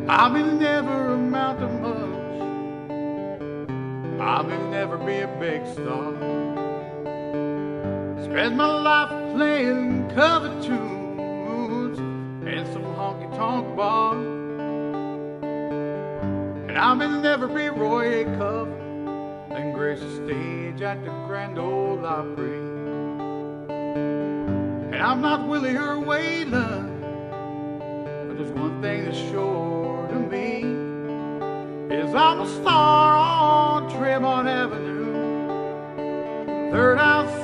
I may never amount to much. I may never be a big star. Spend my life playing cover tunes in some honky-tonk bar. And I may never be Roy Acuff and grace the stage at the Grand Ole Opry. And I'm not Willie or Waylon, but there's one thing that's sure to me, is I'm a star on Tremont Avenue, third house